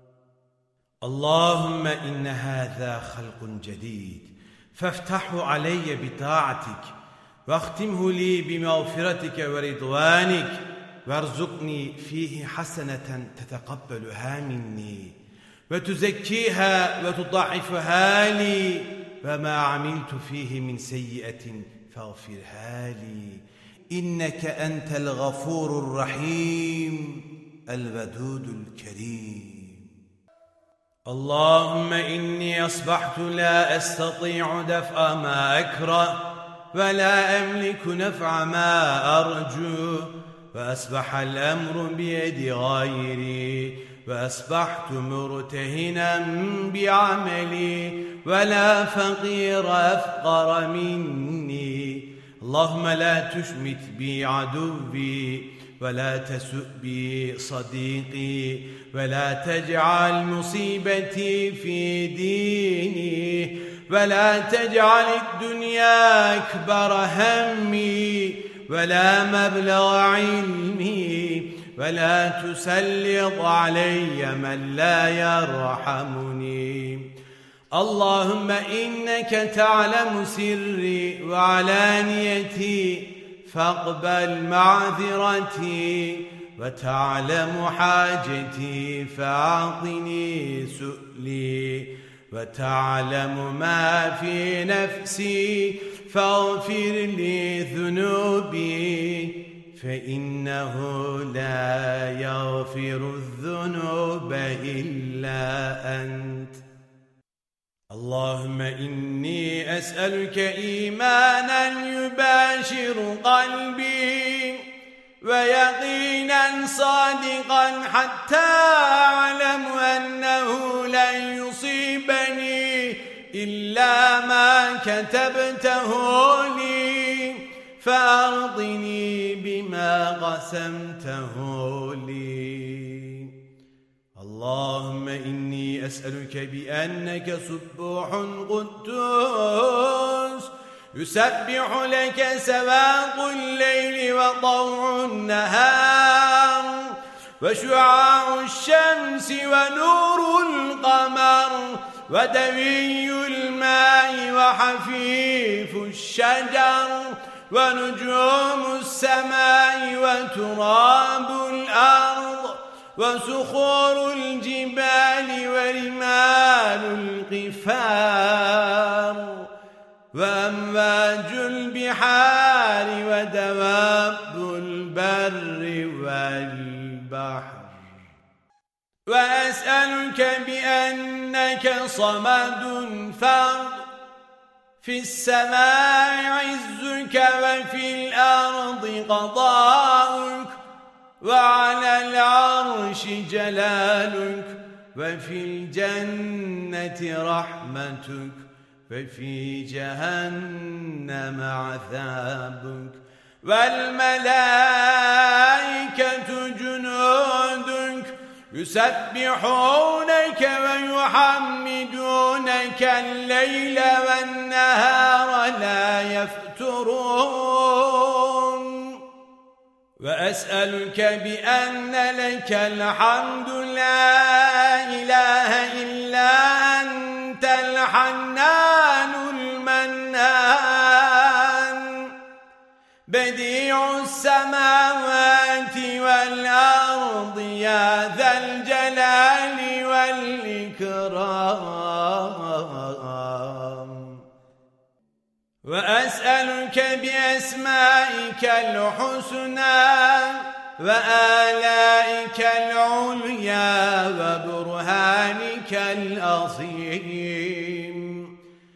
اللهم إن هذا خلق جديد فافتحه علي بطاعتك واختمه لي بمغفرتك ورضوانك، وارزقني فيه حسنة تتقبلها مني وتزكيها وتضاعفها لي، وما عملت فيه من سيئة فاغفرها لي، إنك أنت الغفور الرحيم الودود الكريم. اللهم إني أصبحت لا أستطيع دفع ما أكره ولا أملك نفع ما أرجو، وأصبح الأمر بيد غيري، وأصبحت مرتهنا بعملي ولا فقير أفقر مني. اللهم لا تشمت بي عدوي ولا تسؤ بي صديقي، ولا تجعل مصيبتي في ديني، ولا تجعل الدنيا أكبر همي ولا مبلغ علمي، ولا تسلط علي من لا يرحمني. اللهم إنك تعلم سري وعلانيتي فاقبل معذرتي، وتعلم حاجتي فأعطني سؤلي، وتعلم ما في نفسي فاغفر لي ذنوبي، فإنه لا يغفر الذنوب إلا أنت. اللهم إني أسألك إيمانا يباشر قلبي ويقينا صادقا حتى أعلم أنه لن يصيبني إلا ما كتبته لي، فأرضني بما قسمته لي. اللهم إني أسألك بأنك سبوح قدوس يسبح لك سواق الليل وضوء النهار وشعاع الشمس ونور القمر ودوي الماء وحفيف الشجر ونجوم السماء وتراب الأرض وصخور الجبال ورمال القفار وأمواج البحار ودواب البر والبحر. وأسألك بأنك صمد فرد، في السماء عزك وفي الأرض قضاؤك، وعلى العرش جلالك، وفي الجنة رحمتك، وفي جهنم عذابك، والملائكة جنودك يسبحونك ويحمدونك الليل والنهار لا يفترون. وأسألك بأن لك الحمد لا إله إله إلا أنت الحنان المنان بديع السماوات والأرض يا ذا الجلال والإكرام وأسألك بأسمائك الحسنى وآلائك العليا وبرهانك العظيم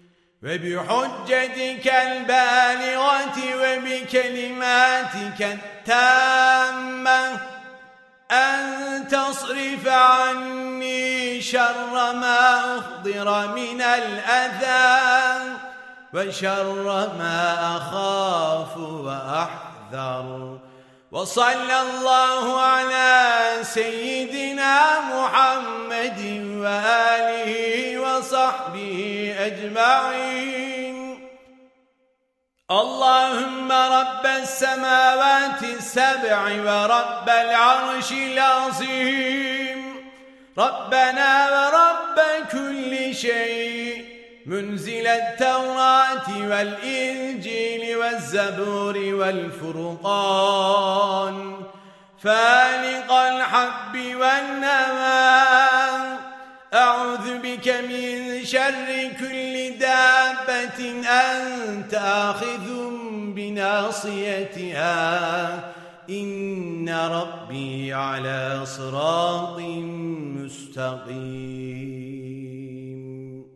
وبحجتك البالغة وبكلماتك التامة أن تصرف عني شر ما أحضر من الأذى وشر ما أخاف وأحذر وصلى الله على سيدنا محمد وآله وصحبه أجمعين. اللهم رب السماوات السبع ورب العرش العظيم ربنا ورب كل شيء منزل التوراة والإنجيل والزبور والفرقان فالق الحب والنوى أعوذ بك من شر كل دابة أنت آخذ بناصيتها إن ربي على صراط مستقيم.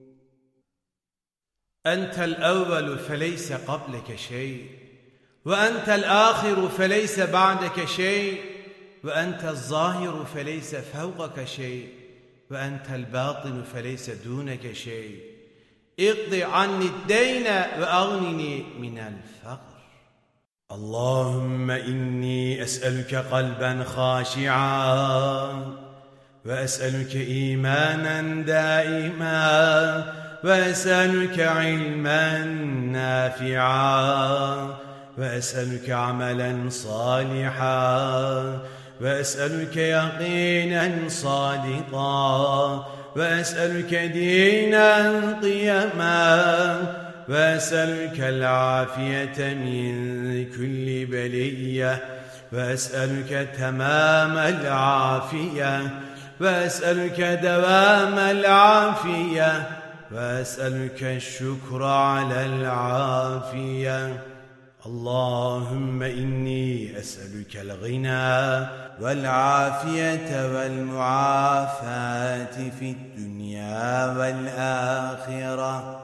أنت الأول فليس قبلك شيء وأنت الآخر فليس بعدك شيء وأنت الظاهر فليس فوقك شيء وأنت الباطن فليس دونك شيء. اقض عني الدين وأغنني من الفقر. اللهم إني أسألك قلبا خاشعا وأسألك إيمانا دائما وأسألك علما نافعا وأسألك عملا صالحا وأسألك يقينا صادقا وأسألك دينا قيما وأسألك العافية من كل بلية وأسألك تمام العافية وأسألك دوام العافية وأسألك الشكر على العافية. اللهم إني أسألك الغنى والعافية والمعافاة في الدنيا والآخرة.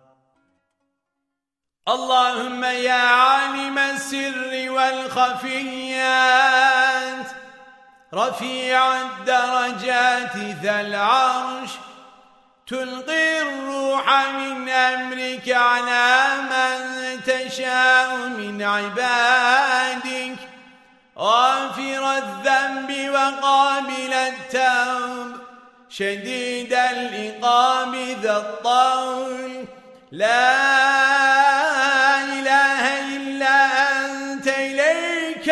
اللهم يا عالم السر والخفيات رفيع الدرجات ذا العرش تلقي الروح من أمرك على من تشاء من عبادك غافر الذنب وقابل التوب شديد العقاب ذا الطول لا إله إلا أنت إليك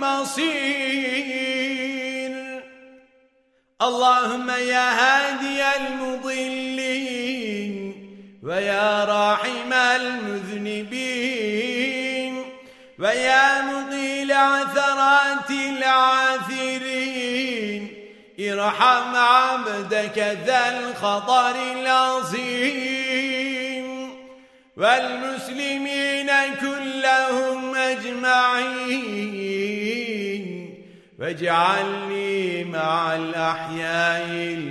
المصير. اللهم يا هادي المضلين ويا راحم المذنبين ويا مقيل عثرات العاثرين ارحم عبدك ذا الخطر العظيم والمسلمين كلهم أجمعين واجعلني مع الأحياء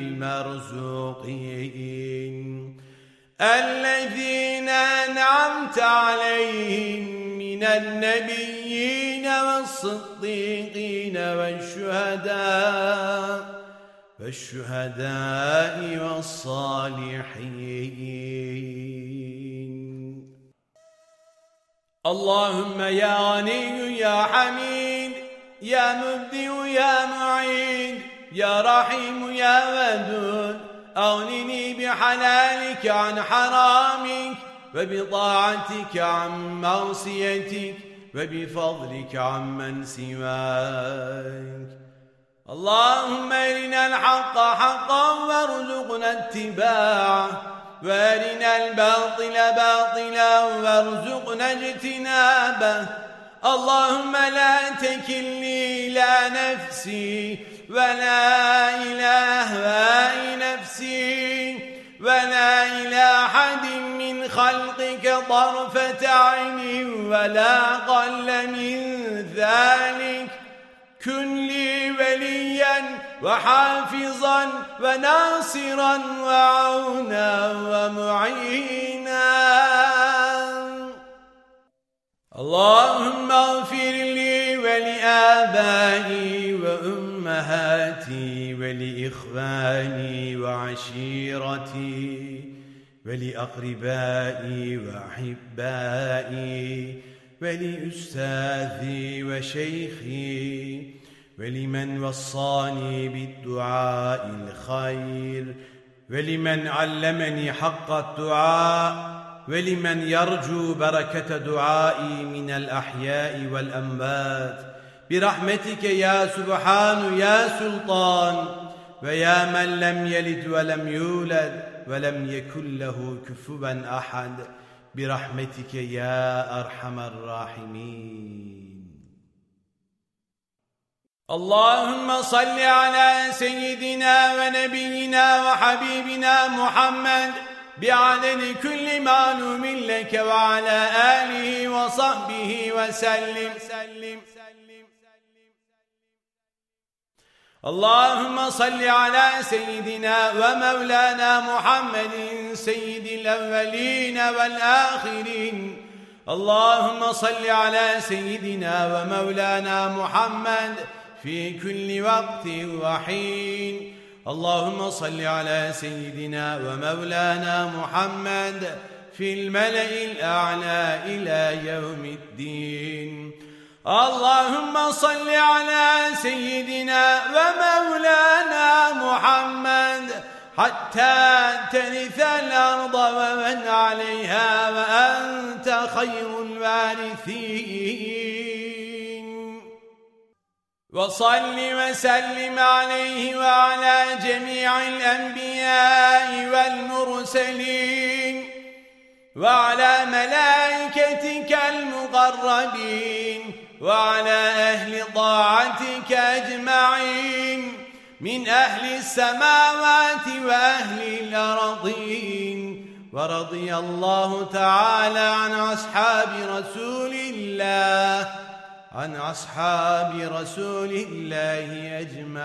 المرزوقين الذين أنعمت عليهم من النبيين والصديقين والشهداء والشهداء والصالحين. اللهم يا غني يا حميد يا مبدئ يا معيد يا رحيم يا ودود أغنني بحلالك عن حرامك وبطاعتك عن معصيتك وبفضلك عمن سواك. اللهم أرنا الحق حقا وارزقنا اتباعه وأرنا الباطل باطلا وارزقنا اجتنابه. اللهم لا تكلني إلى نفسي ولا إلى أهواء نفسي ولا إلى أحد من خلقك طرفة عين ولا أقل من ذلك. كن لي وليا وحافظا وناصرا وعونا ومعينا. اللهم اغفر لي ولآبائي وأمهاتي ولإخواني وعشيرتي ولأقربائي وأحبائي ولأستاذي وشيخي ولمن وصاني بالدعاء الخير ولمن علمني حق الدعاء ولمن يرجو بركة دعائي من الأحياء والأموات برحمتك يا سبحان يا سلطان. ويا من لم يلد ولم يولد ولم يكن له كفوا أحد برحمتك يا أرحم الراحمين. اللهم صل على سيدنا ونبينا وحبيبنا محمد بعدد كل معلوم لك وعلى آله وصحبه وسلم. اللهم صل على سيدنا ومولانا محمد سيد الأولين والآخرين. اللهم صل على سيدنا ومولانا محمد في كل وقت وحين. اللهم صل على سيدنا ومولانا محمد في الملأ الأعلى إلى يوم الدين. اللهم صل على سيدنا ومولانا محمد حتى ترث الأرض ومن عليها وأنت خير الوارثين. وصل وسلم عليه وعلى جميع الأنبياء والمرسلين وعلى ملائكتك المقربين وعلى أهل طاعتك أجمعين من أهل السماوات وأهل الأرضين. ورضي الله تعالى عن أصحاب رسول الله عن أصحاب رسول الله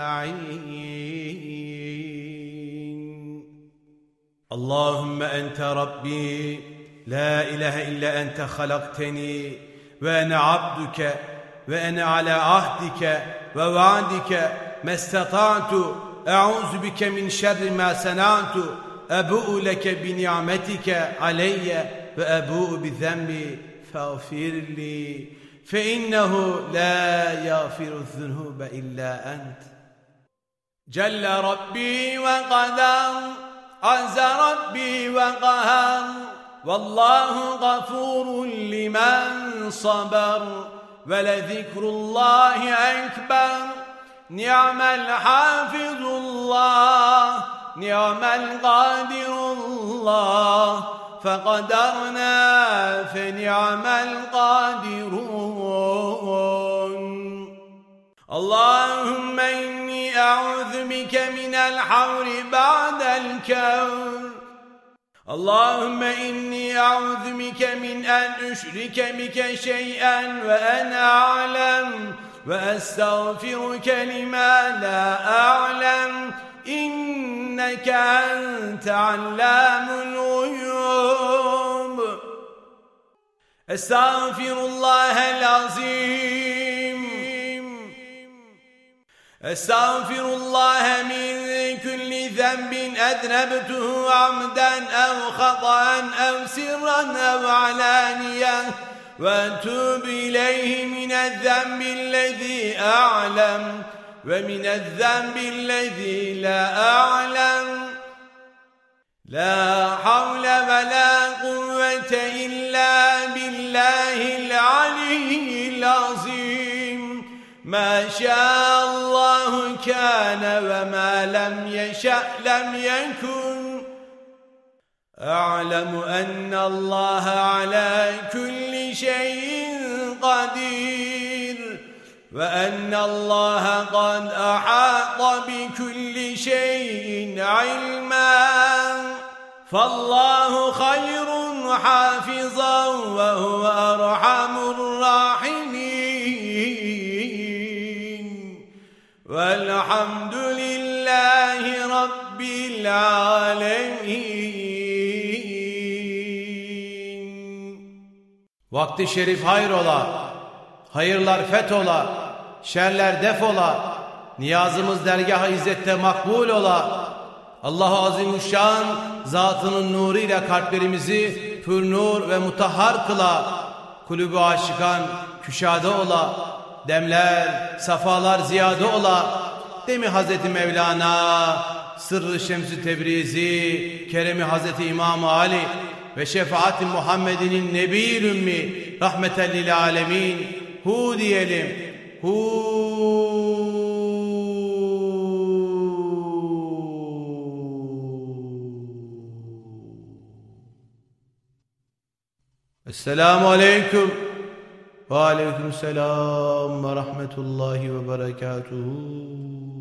أجمعين. اللهم أنت ربي لا إله إلا أنت خلقتني وأنا عبدك وأنا على عهدك ووعدك ما استطعت أعوذ بك من شر ما صنعت. أبوء لك بنعمتك علي وأبوء بذنبي فاغفر لي فإنه لا يغفر الذنوب إلا أنت. جل ربي وقدر عز ربي وقهر والله غفور لمن صبر ولذكر الله أكبر. نعم الحافظ الله نعم القادر الله فقدرنا فنعم القادرون. اللهم إني أعوذ بك من الحور بعد الكون. اللهم إني أعوذ بك من أن أشرك بك شيئا وأنا أعلم وأستغفرك لما لا أعلم إنك أنت علام الغيوب. أستغفر الله العظيم أستغفر الله من كل ذنب أذنبته عمدا أو خطأ أو سرا أو علانية وأتوب إليه من الذنب الذي أعلم ومن الذنب الذي لا أعلم. لا حول ولا قوة إلا بالله العلي العظيم. ما شاء الله كان وما لم يشأ لم يكن أعلم أن الله على كل شيء قدير وأن الله قد أحاط بكل شيء علما فالله خير حافظا وهو أرحم الراحمين والحمد لله رب العالمين. Vakti şerif hayrola, hayırlar fethola, şerler defola, niyazımız dergâh-ı izzette makbul ola. Allah-u Azimuşşan zatının nuruyla kalplerimizi pür nur ve mutahhar kıla. Kulübü aşıkan küşade ola, demler, safalar ziyade ola. Demi Hazreti Mevlana, sırrı Şems-i Tebrizi, keremi Hazreti İmam-ı Ali ve şefaat-i Muhammed'inin Nebi-i Ümmi rahmeten lil alemin. Hu diyelim, hu. Esselamu aleyküm ve aleyküm selam ve rahmetullahi ve berekatuhu.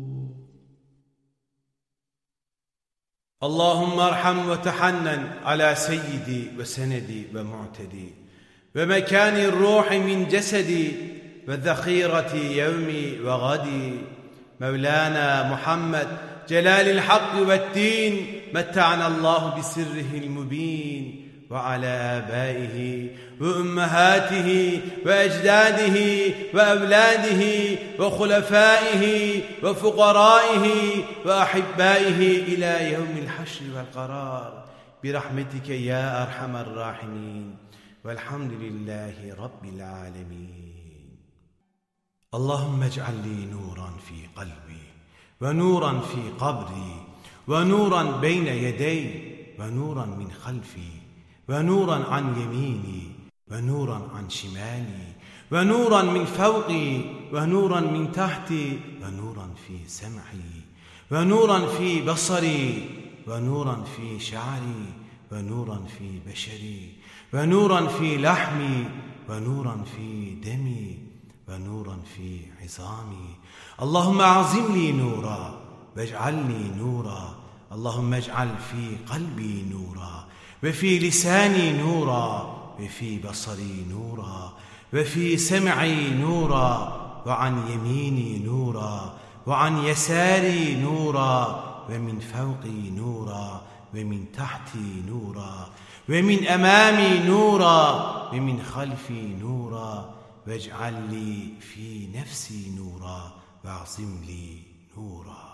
Allahümme erham ve tehannen ala seyyidi ve senedi ve mu'tedi ve mekani ruhi min cesedi ve zahireti yevmi ve gadi Mevlana Muhammed celalil hakkı ve din metta'anallahu bisirrihil mubin ve ala abaihi ve ümmehatihi ve ecdadihi ve evladihi ve hulefaihi ve fukaraihi ve ahibbaihi ila yevmil haşri vel karar birahmetike ya erhamer rahimin velhamdülillahi rabbil alemin. Allahümme ec'alli nuran fi kalbi ve nuran fi kabri ve nuran beyne yedey ve nuran min halfi ونورا عن يميني ونورا عن شمالي ونورا من فوقي ونورا من تحتي ونورا في سمعي ونورا في بصري ونورا في شعري ونورا في بشري ونورا في لحمي ونورا في دمي ونورا في عظامي. اللهم أعظم لي نورا واجعل لي نورا. اللهم اجعل في قلبي نورا وفي لساني نورا وفي بصري نورا وفي سمعي نورا وعن يميني نورا وعن يساري نورا ومن فوقي نورا ومن تحتي نورا ومن أمامي نورا ومن خلفي نورا واجعل لي في نفسي نورا واعصم لي نورا.